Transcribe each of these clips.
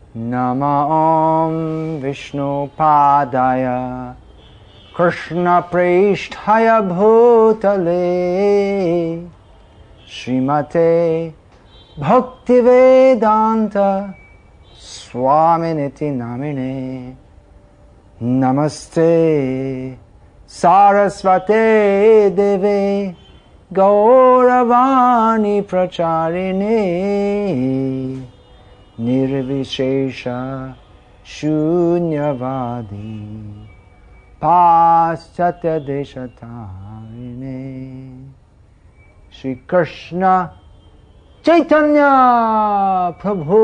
नमः ॐ विष्णुपादाय कृष्णप्रेष्ठाय भूतले श्रीमते भक्तिवेदान्त स्वामिनिति नामिने नमस्ते सारस्वते देवे गौरवाणी प्रचारिणे निर्विशेष शून्यवादी पाश्चात्य देशतारिणे श्री कृष्ण चैतन्य प्रभु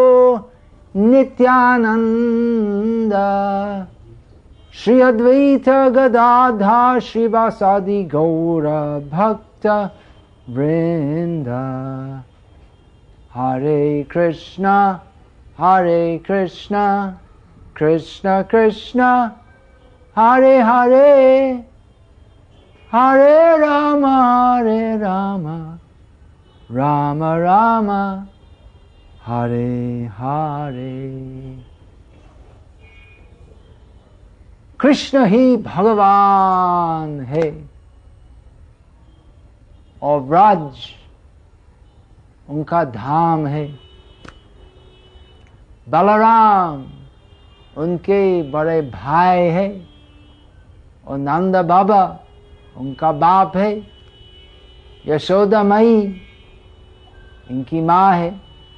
नित्यानंद श्री अद्वैत गदाधर श्रीवासादि गौर भक्त वृंद हरे कृष्ण कृष्ण कृष्ण हरे हरे हरे राम राम राम हरे हरे। कृष्ण ही भगवान है और ब्रज उनका धाम है। बलराम उनके बड़े भाई है और नंद बाबा उनका बाप है। यशोदा मई इनकी माँ है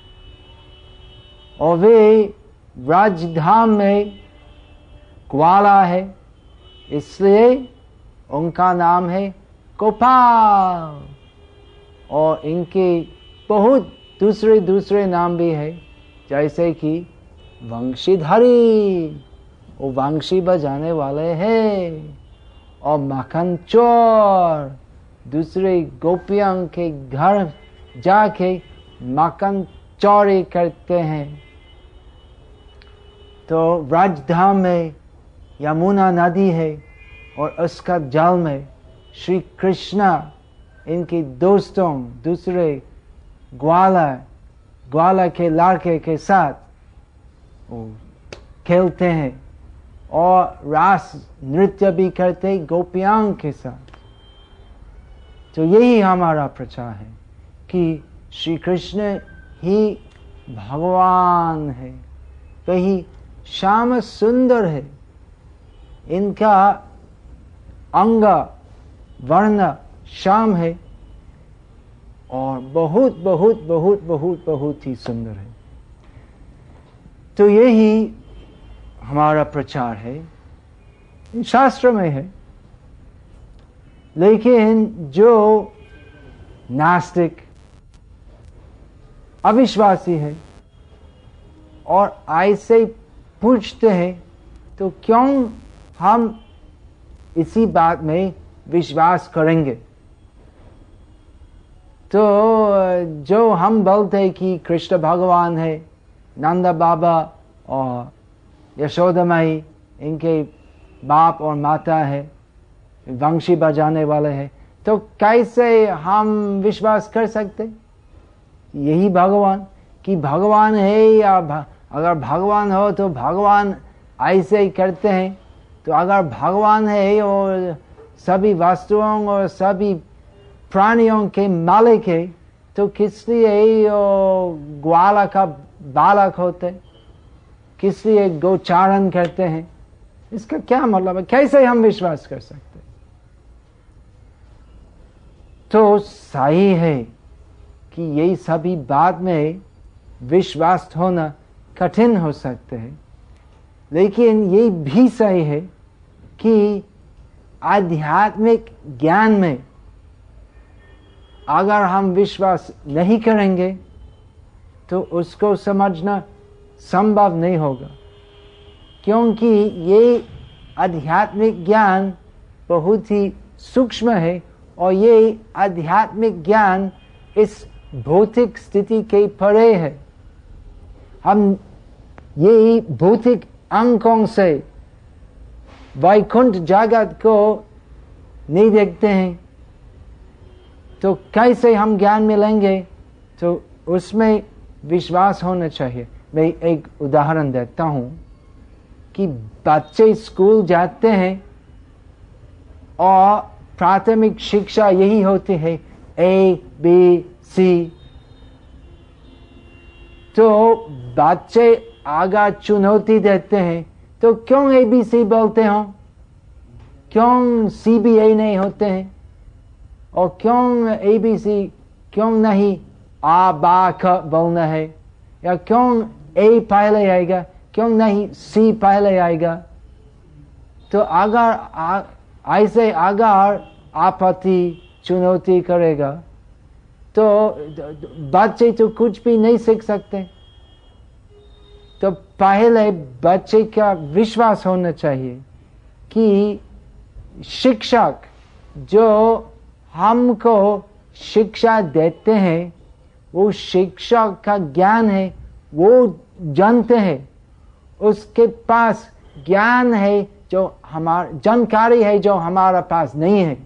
और वे ब्रज धाम में ग्वाला है, इसलिए उनका नाम है गोपाल। और इनके बहुत दूसरे नाम भी है, जैसे कि वंशीधरी, वो वंशी बजाने वाले हैं, और माखन चोर, दूसरे गोपियों के घर जाके माखन चोरी करते हैं। तो ब्रजधाम में यमुना नदी है और उसका जल में श्री कृष्ण इनके दोस्तों दूसरे ग्वाला के लड़के के साथ खेलते हैं और रास नृत्य भी करते गोपियों के साथ। तो यही हमारा प्रचार है कि श्री कृष्ण ही भगवान है, वही श्याम सुंदर है। इनका अंग वर्ण श्याम है और बहुत बहुत बहुत बहुत बहुत ही सुंदर है। तो यही हमारा प्रचार है, शास्त्र में है। लेकिन जो नास्तिक अविश्वासी है और ऐसे पूछते हैं तो क्यों हम इसी बात में विश्वास करेंगे। तो जो हम बोलते हैं कि कृष्ण भगवान है, नंद बाबा और यशोदा माई इनके बाप और माता है, वंशी बजाने वाले हैं, तो कैसे हम विश्वास कर सकते यही भगवान कि भगवान है? या अगर भगवान हो तो भगवान ऐसे ही करते हैं। तो अगर भगवान है और सभी वस्तुओं और सभी प्राणियों के मालिक है, तो किस लिए ग्वाला का बालक होते, किस लिए गोचारण करते हैं? इसका क्या मतलब है? कैसे हम विश्वास कर सकते? तो सही है कि यही सभी बात में विश्वास होना कठिन हो सकते हैं, लेकिन ये भी सही है कि आध्यात्मिक ज्ञान में अगर हम विश्वास नहीं करेंगे तो उसको समझना संभव नहीं होगा, क्योंकि ये आध्यात्मिक ज्ञान बहुत ही सूक्ष्म है और ये आध्यात्मिक ज्ञान इस भौतिक स्थिति के परे है। हम ये भौतिक अंकों से वैकुंठ जगत को नहीं देखते हैं, तो कैसे हम ज्ञान मिलेंगे? तो उसमें विश्वास होना चाहिए। मैं एक उदाहरण देता हूं कि बच्चे स्कूल जाते हैं और प्राथमिक शिक्षा यही होती है ABC। तो बच्चे आगे चुनौती देते हैं, तो क्यों ABC बोलते हो, क्यों CBA नहीं होते हैं, और क्यों ABC क्यों नहीं आ बा क बोलना है, या क्यों A पहले आएगा, क्यों नहीं C पहले आएगा। तो अगर ऐसे अगर आपत्ति चुनौती करेगा तो बच्चे तो कुछ भी नहीं सीख सकते। तो पहले बच्चे का विश्वास होना चाहिए कि शिक्षक जो हमको शिक्षा देते हैं वो शिक्षक का ज्ञान है, वो जानते हैं, उसके पास ज्ञान है जो हमारा जानकारी है जो हमारा पास नहीं है,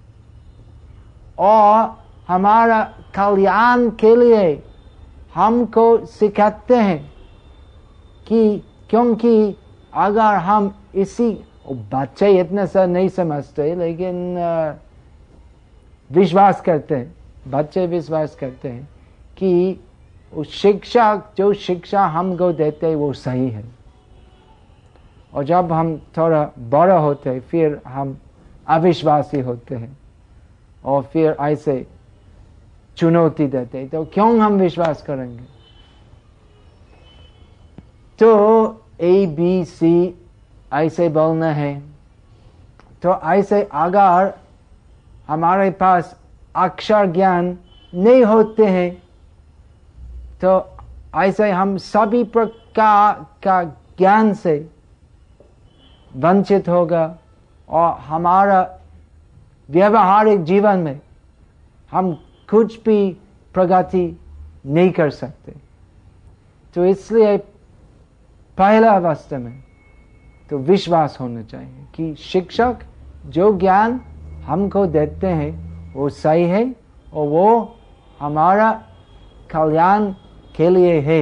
और हमारा कल्याण के लिए हमको सिखाते हैं कि क्योंकि अगर हम इसी बच्चे इतना सा नहीं समझते लेकिन विश्वास करते हैं, बच्चे विश्वास करते हैं कि उस शिक्षक जो शिक्षा हमको देते हैं वो सही है, और जब हम थोड़ा बड़ा होते हैं फिर हम अविश्वासी होते हैं और फिर ऐसे चुनौती देते हैं, तो क्यों हम विश्वास करेंगे। तो ABC ऐसे बोलना है, तो ऐसे अगर हमारे पास अक्षर ज्ञान नहीं होते हैं तो ऐसे हम सभी प्रकार का ज्ञान से वंचित होगा और हमारा व्यवहारिक जीवन में हम कुछ भी प्रगति नहीं कर सकते। तो इसलिए पहला अवस्था में तो विश्वास होना चाहिए कि शिक्षक जो ज्ञान हमको देते हैं वो सही है और वो हमारा कल्याण के लिए है।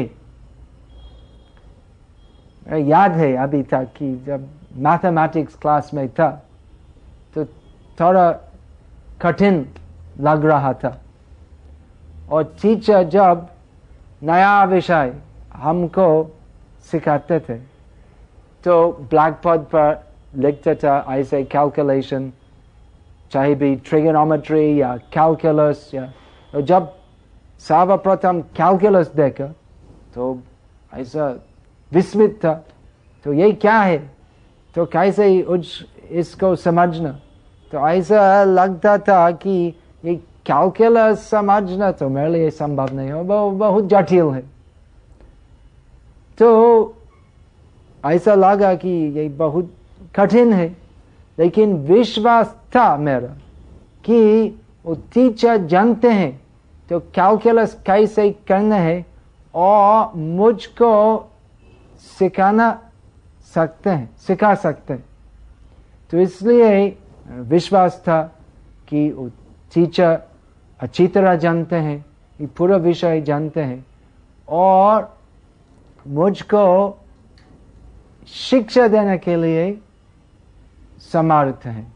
याद है अभी तक कि जब मैथमेटिक्स क्लास में था तो थोड़ा कठिन लग रहा था, और टीचर जब नया विषय हमको सिखाते थे तो ब्लैक बोर्ड पर लिखते था ऐसे कैलकुलेशन, चाहे भी ट्रिगोनोमेट्री या कैलकुलस, या तो जब सर्वप्रथम कैलकुलस देखा तो ऐसा विस्मित था, तो ये क्या है, तो कैसे इसको समझना। तो ऐसा लगता था कि ये कैलकुलस समझना तो मेरे लिए संभव नहीं हो, बहुत जटिल है। तो ऐसा लगा कि ये बहुत कठिन है, लेकिन विश्वास था मेरा कि वो टीचर जानते हैं तो कैलकुलस कैसे करना है और मुझको सिखा सकते हैं। तो इसलिए विश्वास था कि वो टीचर अच्छी तरह जानते हैं, ये पूरा विषय जानते हैं और मुझको शिक्षा देने के लिए समर्थ है।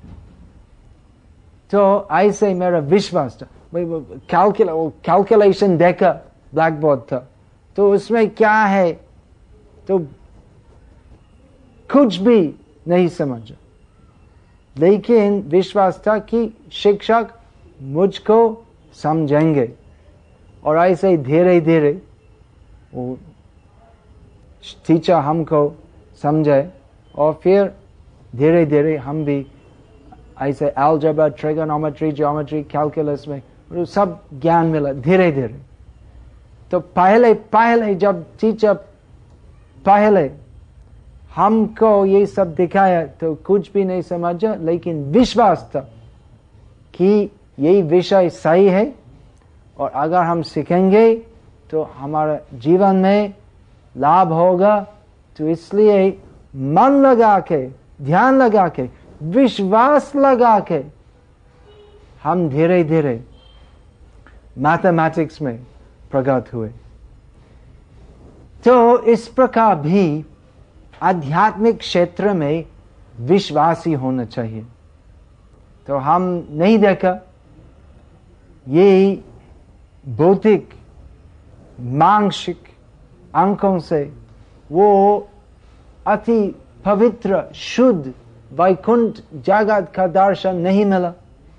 तो ऐसे मेरा विश्वास था। कैलकुलेशन देखा ब्लैक बोर्ड था तो उसमें क्या है तो कुछ भी नहीं समझा, लेकिन विश्वास था कि शिक्षक मुझको समझेंगे, और ऐसे धीरे धीरे वो टीचर हमको समझे और फिर धीरे धीरे हम भी ऐसे अलजेब्रा, ट्रिगोनोमेट्री, ज्योमेट्री, कैलकुलस में सब ज्ञान मिला धीरे धीरे। तो पहले जब टीचर पहले हमको ये सब दिखाया तो कुछ भी नहीं समझा, लेकिन विश्वास था कि ये विषय सही है और अगर हम सीखेंगे तो हमारा जीवन में लाभ होगा। तो इसलिए मन लगा के, ध्यान लगा के, विश्वास लगा के हम धीरे धीरे मैथमेटिक्स में प्रगत हुए। तो इस प्रकार भी आध्यात्मिक क्षेत्र में विश्वासी होना चाहिए। तो हम नहीं देखा ये भौतिक मानसिक अंकों से वो अति पवित्र शुद्ध वैकुंठ जगत का दर्शन नहीं मिला।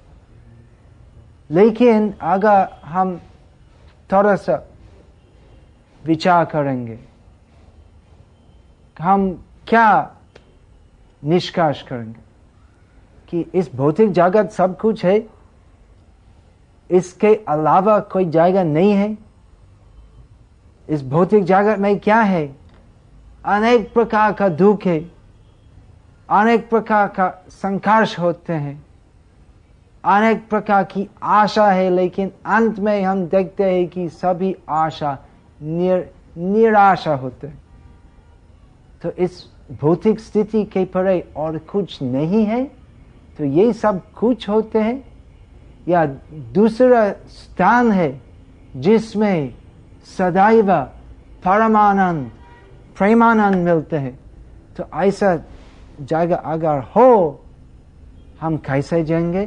लेकिन अगर हम थोड़ा सा विचार करेंगे, हम क्या निष्कर्ष करेंगे कि इस भौतिक जगत सब कुछ है, इसके अलावा कोई जगह नहीं है। इस भौतिक जगत में क्या है? अनेक प्रकार का दुख है, अनेक प्रकार का संघर्ष होते हैं, अनेक प्रकार की आशा है, लेकिन अंत में हम देखते हैं कि सभी आशा निराशा होते हैं। तो इस भौतिक स्थिति के परे और कुछ नहीं है। तो ये सब कुछ होते हैं या दूसरा स्थान है जिसमें सदैव परमानंद प्रेमानंद मिलते हैं। तो ऐसा जगह अगर हो, हम कैसे जाएंगे?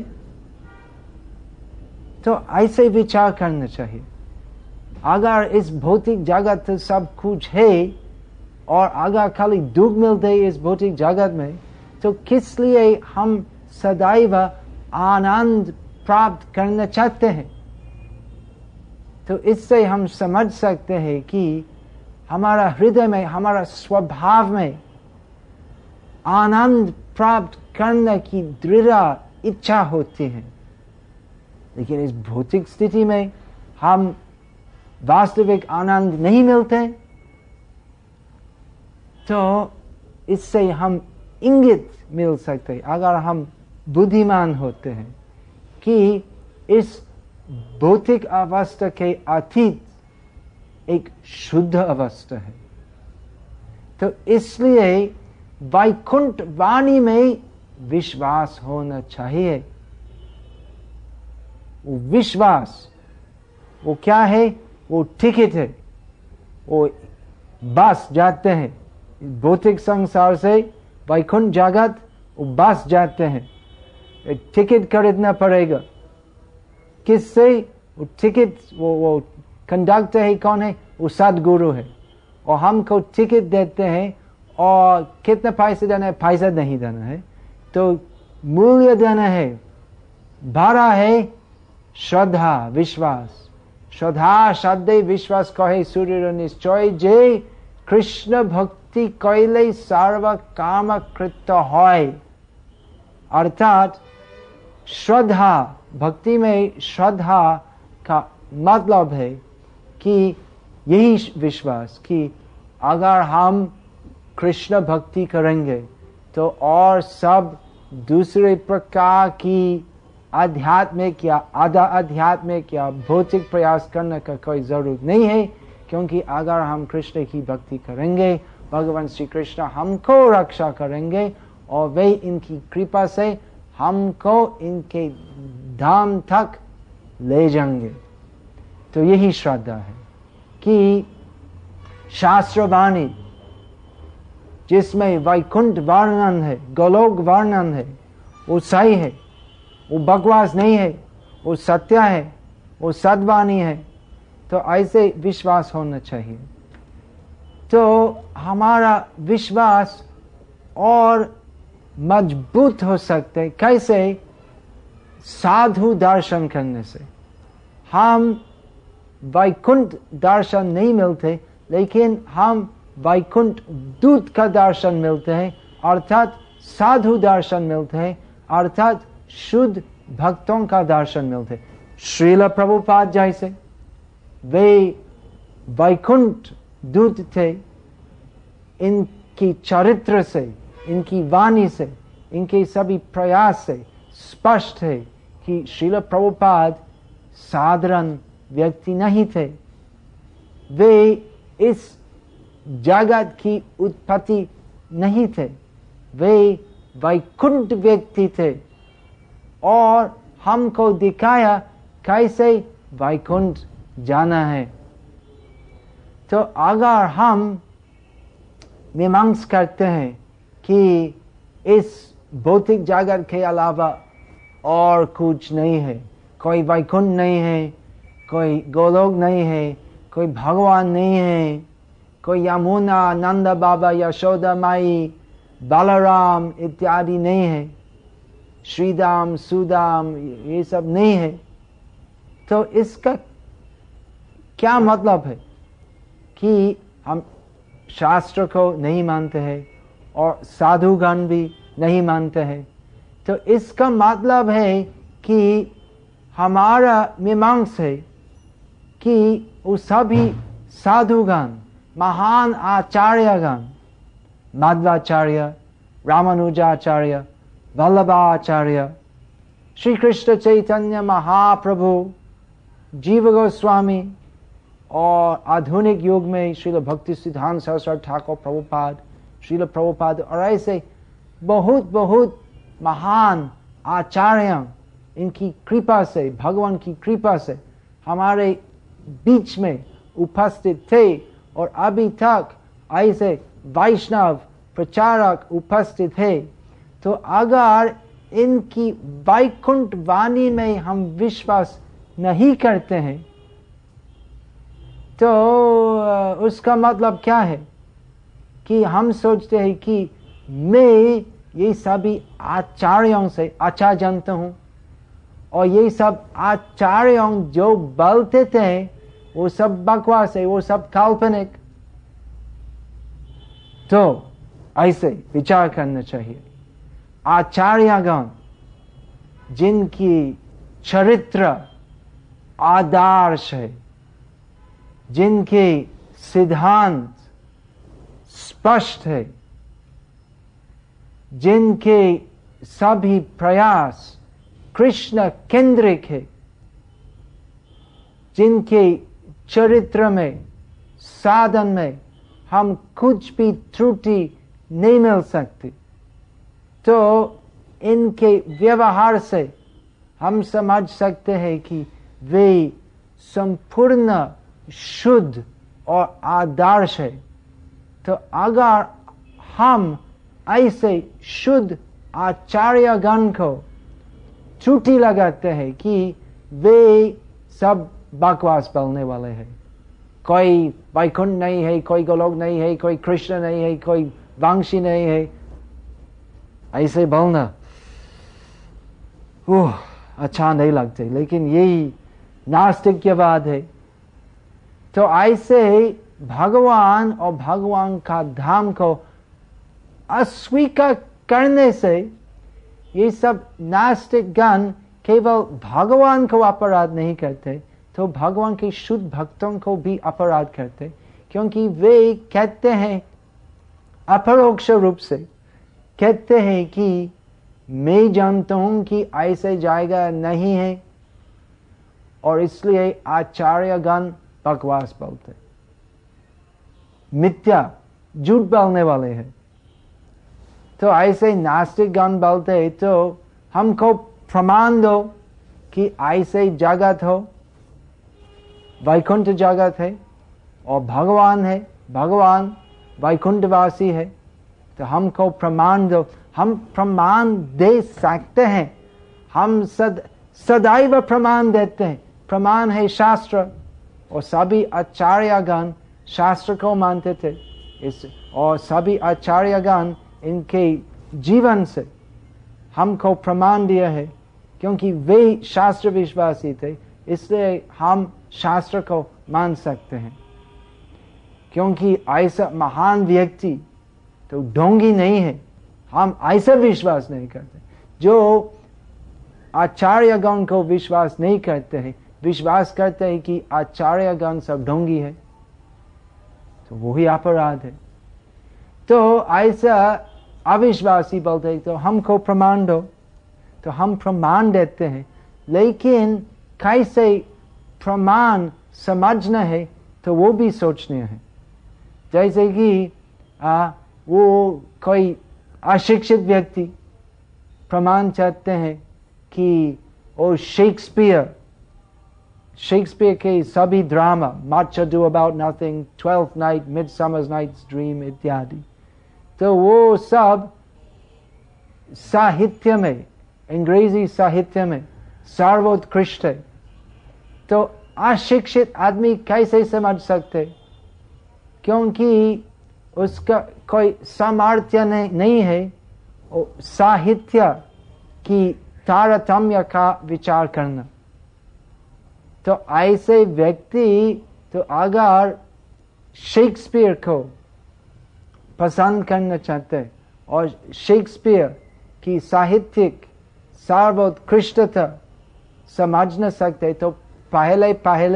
तो ऐसे विचार करना चाहिए। अगर इस भौतिक जगत तो सब कुछ है और अगर खाली दुख मिलते है इस भौतिक जगत में, तो किस लिए हम सदैव आनंद प्राप्त करना चाहते हैं? तो इससे हम समझ सकते हैं कि हमारा हृदय में, हमारा स्वभाव में आनंद प्राप्त करने की दृढ़ इच्छा होती है। लेकिन इस भौतिक स्थिति में हम वास्तविक आनंद नहीं मिलते। तो इससे हम इंगित मिल सकते हैं, अगर हम बुद्धिमान होते हैं, कि इस भौतिक अवस्था के अतीत एक शुद्ध अवस्था है। तो इसलिए वैकुंठ वाणी में विश्वास होना चाहिए। वो विश्वास वो क्या है? वो टिकट है। वो बस जाते हैं भौतिक संसार से वैकुंठ जगत, वो बस जाते हैं। टिकट खरीदना पड़ेगा। किससे? वो टिकट वो कंडक्टर है, कौन है? वो सदगुरु है। और हमको टिकट देते हैं और कितना पैसे देना है? पैसा नहीं देना है। तो मूल्य देना है, भाड़ा है श्रद्धा विश्वास। श्रद्धा श्रद्धे विश्वास कहे सूर्य निश्चय, जे कृष्ण भक्ति कैले सर्व काम कृत होय। अर्थात श्रद्धा, भक्ति में श्रद्धा का मतलब है कि यही विश्वास कि अगर हम कृष्ण भक्ति करेंगे तो और सब दूसरे प्रकार की आध्यात्मिक या आधा आध्यात्मिक या भौतिक प्रयास करने का कोई जरूरत नहीं है। क्योंकि अगर हम कृष्ण की भक्ति करेंगे, भगवान श्री कृष्ण हमको रक्षा करेंगे और वे इनकी कृपा से हमको इनके धाम तक ले जाएंगे। तो यही श्रद्धा है कि शास्त्रवाणी जिसमें वैकुंठ वर्णन है, गोलोक वर्णन है, वो सही है, वो बकवास नहीं है, वो सत्य है, वो सद्वाणी है। तो ऐसे विश्वास होना चाहिए। तो हमारा विश्वास और मजबूत हो सकते कैसे? साधु दर्शन करने से। हम वैकुंठ दर्शन नहीं मिलते, लेकिन हम वैकुंठ दूत का दर्शन मिलते हैं, अर्थात साधु दर्शन मिलते हैं, अर्थात शुद्ध भक्तों का दर्शन मिलते। श्रील प्रभुपाद जैसे वे वैकुंठ दूत थे। इनकी चरित्र से, इनकी वाणी से, इनके सभी प्रयास से स्पष्ट है कि श्रील प्रभुपाद साधारण व्यक्ति नहीं थे। वे इस जगत की उत्पत्ति नहीं थे, वे वैकुंठ व्यक्ति थे और हमको दिखाया कैसे वैकुंठ जाना है। तो अगर हम मीमांसा करते हैं कि इस भौतिक जगत के अलावा और कुछ नहीं है, कोई वैकुंठ नहीं है, कोई गोलोक नहीं है, कोई भगवान नहीं है, कोई यमुना, नंद बाबा, यशोदा माई, बलराम इत्यादि नहीं है, श्रीदाम, सुदाम, ये सब नहीं है, तो इसका क्या मतलब है कि हम शास्त्र को नहीं मानते हैं और साधुगण भी नहीं मानते हैं। तो इसका मतलब है कि हमारा मीमांसा है कि वो सभी साधुगण, महान आचार्यगण, माध्वाचार्य, रामानुजाचार्य, वल्लभाचार्य, श्री कृष्ण चैतन्य महाप्रभु, जीव गोस्वामी और आधुनिक युग में श्रील भक्ति सिद्धांत सरस्वती ठाकुर प्रभुपाद, श्रील प्रभुपाद और ऐसे बहुत बहुत महान आचार्य, इनकी कृपा से, भगवान की कृपा से हमारे बीच में उपस्थित थे और अभी तक ऐसे वैष्णव प्रचारक उपस्थित है। तो अगर इनकी वैकुंठ वाणी में हम विश्वास नहीं करते हैं तो उसका मतलब क्या है कि हम सोचते हैं कि मैं ये सभी आचार्यों से अच्छा जानता हूँ और ये सब आचार्यों जो बोलते थे वो सब बकवास है, वो सब काल्पनिक। तो ऐसे विचार करना चाहिए। आचार्यगण जिनकी चरित्र आदर्श है, जिनके सिद्धांत स्पष्ट है, जिनके सभी प्रयास कृष्ण केंद्रिक है, जिनके चरित्र में, साधन में हम कुछ भी त्रुटि नहीं मिल सकती, तो इनके व्यवहार से हम समझ सकते हैं कि वे संपूर्ण शुद्ध और आदर्श है। तो अगर हम ऐसे शुद्ध आचार्यगण को त्रुटि लगाते हैं कि वे सब बकवास बोलने वाले हैं, कोई वैकुंठ नहीं है, कोई गोलोक नहीं है, कोई कृष्ण नहीं है, कोई वंशी नहीं है, ऐसे बोलना अच्छा नहीं लगते, लेकिन यही नास्तिकवाद है। तो ऐसे भगवान और भगवान का धाम को अस्वीकार करने से ये सब नास्तिक गण केवल भगवान को अपराध नहीं करते, तो भगवान के शुद्ध भक्तों को भी अपराध करते, क्योंकि वे कहते हैं अपरोक्ष रूप से कहते हैं कि मैं जानता हूं कि ऐसे जाएगा नहीं है और इसलिए आचार्यगण बकवास बोलते, मिथ्या झूठ बोलने वाले हैं। तो ऐसे नास्तिक गण बोलते तो हमको प्रमाण दो कि ऐसे जगत हो, वैकुंठ जगत है और भगवान है, भगवान वैकुंठवासी है, तो हमको प्रमाण दो। हम प्रमाण दे सकते हैं, हम सदैव प्रमाण देते हैं। प्रमाण है शास्त्र और सभी आचार्यगण शास्त्र को मानते थे और सभी आचार्यगण इनके जीवन से हमको प्रमाण दिया है, क्योंकि वे शास्त्र विश्वासी थे, इसलिए हम शास्त्र को मान सकते हैं। क्योंकि ऐसा महान व्यक्ति तो ढोंगी नहीं है, हम ऐसा विश्वास नहीं करते। जो आचार्यगण को विश्वास नहीं करते हैं, विश्वास करते हैं कि आचार्यगण सब ढोंगी है, तो वही अपराध है। तो ऐसा अविश्वासी बोलते हैं तो हमको प्रमाण दो, तो हम प्रमाण देते हैं, लेकिन कैसे प्रमाण समझना है तो वो भी सोचना है। जैसे कि वो कोई अशिक्षित व्यक्ति प्रमाण चाहते हैं कि वो शेक्सपियर शेक्सपियर के सभी drama, Much Ado About Nothing, Twelfth Night, Midsummer Night's Dream इत्यादि, तो वो सब साहित्य में, अंग्रेजी साहित्य में सर्वोत्कृष्ट है। तो अशिक्षित आदमी कैसे समझ सकते? क्योंकि उसका कोई सामर्थ्य नहीं है साहित्य की तारतम्य का विचार करना। तो ऐसे व्यक्ति तो अगर शेक्सपियर को पसंद करना चाहते और शेक्सपियर की साहित्यिक सर्वोत्कृष्टता समझ न सकते तो पहले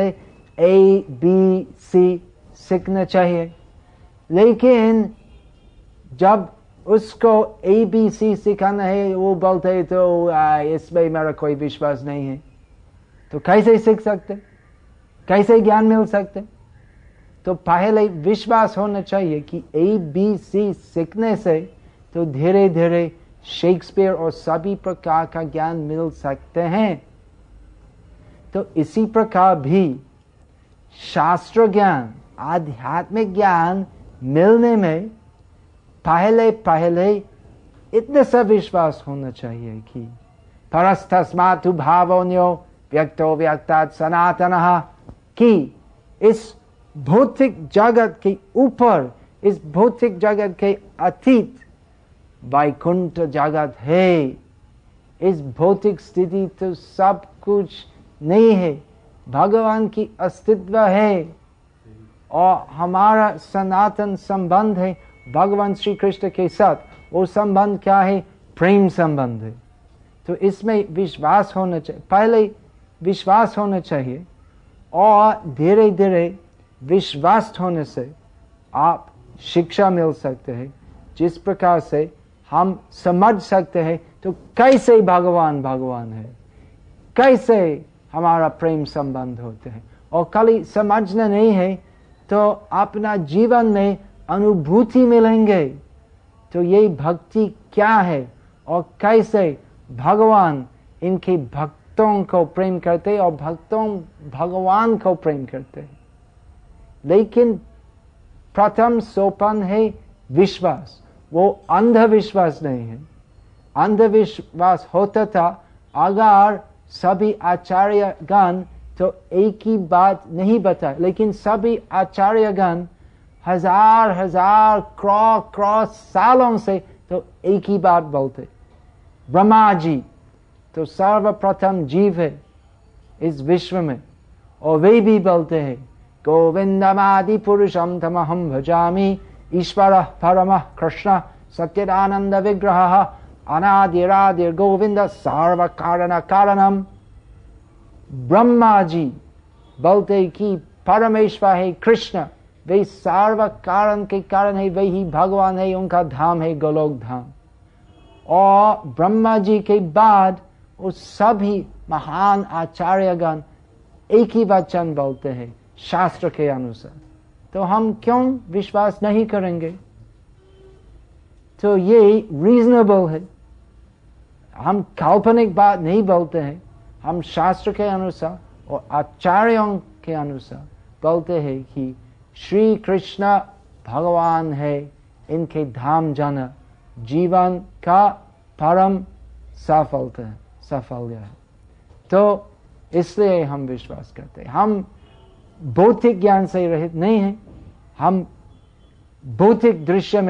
ABC सीखना चाहिए। लेकिन जब उसको ABC सिखाना है वो बोलते तो इसमें मेरा कोई विश्वास नहीं है, तो कैसे सीख सकते, कैसे ज्ञान मिल सकते? तो पहले विश्वास होना चाहिए कि ABC सीखने से तो धीरे धीरे शेक्सपियर और सभी प्रकार का ज्ञान मिल सकते हैं। तो इसी प्रकार भी शास्त्र ज्ञान, आध्यात्मिक ज्ञान मिलने में पहले इतना सा विश्वास होना चाहिए कि परस्तस्मातु भावोन्यो व्यक्तो व्यक्तात् सनातनः, कि इस भौतिक जगत के ऊपर, इस भौतिक जगत के अतीत वैकुंठ जगत है। इस भौतिक स्थिति तो सब कुछ नहीं है, भगवान की अस्तित्व है और हमारा सनातन संबंध है भगवान श्री कृष्ण के साथ। वो संबंध क्या है? प्रेम संबंध है। तो इसमें विश्वास होना चाहिए, पहले विश्वास होना चाहिए और धीरे धीरे विश्वास होने से आप शिक्षा मिल सकते हैं, जिस प्रकार से हम समझ सकते हैं तो कैसे भगवान है, कैसे हमारा प्रेम संबंध होते हैं। और खाली समझना नहीं है तो अपना जीवन में अनुभूति मिलेंगे। तो ये भक्ति क्या है और कैसे भगवान इनके भक्तों को प्रेम करते और भक्तों भगवान को प्रेम करते। लेकिन प्रथम सोपान है विश्वास, वो अंधविश्वास नहीं है। अंधविश्वास होता था अगर सभी आचार्यगण तो एक ही बात नहीं बताए, लेकिन सभी आचार्यगण हजार क्रॉस सालों से तो एक ही बात बोलते। ब्रह्मा जी तो सर्वप्रथम जीव है इस विश्व में और वे भी बोलते हैं गोविंदमादि पुरुषम तमहम भजामि, ईश्वर परम कृष्ण सच्चिदानंद विग्रह अनादिरादिर गोविंद सर्व कारण कारणम। ब्रह्मा जी बोलते कि परमेश्वर है कृष्ण, वे सर्व कारण के कारण है, वही भगवान है, उनका धाम है गोलोक धाम। और ब्रह्मा जी के बाद वो सभी महान आचार्यगण एक ही वचन बोलते हैं शास्त्र के अनुसार। तो हम क्यों विश्वास नहीं करेंगे? तो ये रीजनेबल है, हम काल्पनिक बात नहीं बोलते हैं, हम शास्त्र के अनुसार और आचार्यों के अनुसार बोलते हैं कि श्री कृष्ण भगवान है, इनके धाम जाना जीवन का परम साफल्य है। तो इसलिए हम विश्वास करते हैं। हम भौतिक ज्ञान से रहित नहीं हैं, हम भौतिक दृष्टि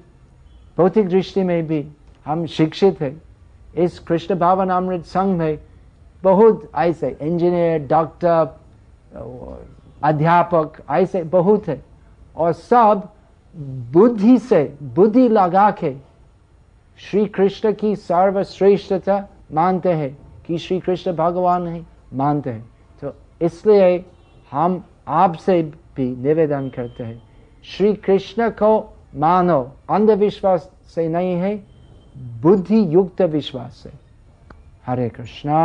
में भी हम शिक्षित हैं। इस कृष्ण भावनामृत संघ में बहुत ऐसे इंजीनियर, डॉक्टर, अध्यापक ऐसे बहुत है और सब बुद्धि लगा के श्री कृष्ण की सर्वश्रेष्ठता मानते हैं कि श्री कृष्ण भगवान है, मानते हैं। तो इसलिए हम आपसे भी निवेदन करते हैं, श्री कृष्ण को मानो, अंधविश्वास से नहीं है, बुद्धि युक्त विश्वास से। हरे कृष्णा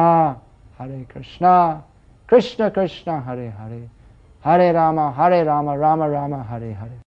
कृष्ण कृष्ण हरे हरे, हरे राम राम राम हरे हरे।